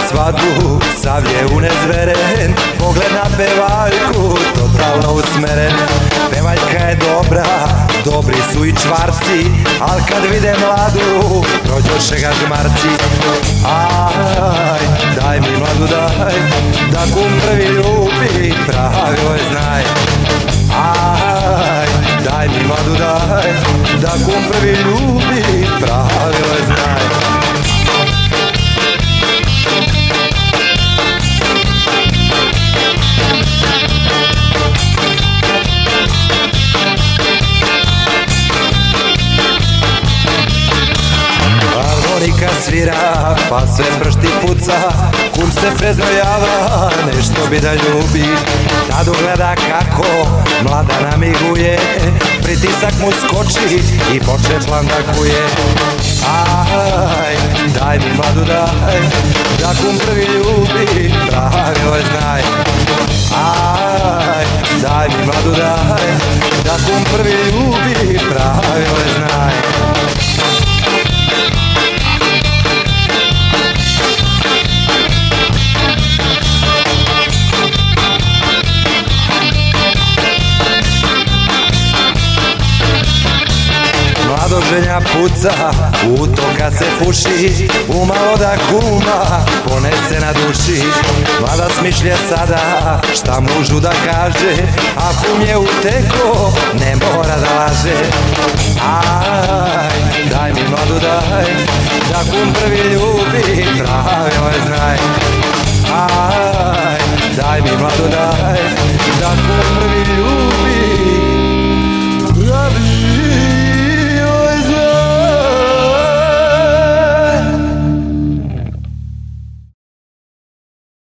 svadbu, sav je unezveren, pogled na pevaljku, totalno usmeren. Pevaljka je dobra, dobri su i čvarci, al kad vide mladu, prođoše ga žmarci. Aj, daj mi mladu daj, da kum prvi ljubi, pravilo je znaj. Aj, daj mi mladu daj, da kum prvi ljubi, pravilo je znaj. Harmonika svira, pa sve pršti puca, kum se preznojava, nešto bi da ljubi. Tadu gleda kako mlada namiguje, pritisak mu skoči i poče plan da kuje. Aj, daj mi mladu daj, da kum prvi ljubi, pravilo je znaj. Aj, daj mi mladu daj, da kum prvi ljubi, pravilo je znaj. Mlado ženja puca, u to kad se puši, umalo da kuma ponese na duši. Mlada smišlja sada šta mužu da kaže, a kum je uteko, ne mora da laže. Aj, daj mi mladu daj, da kum prvi ljubi, pravilo je znaj. Aj, daj mi mladu daj, da kum prvi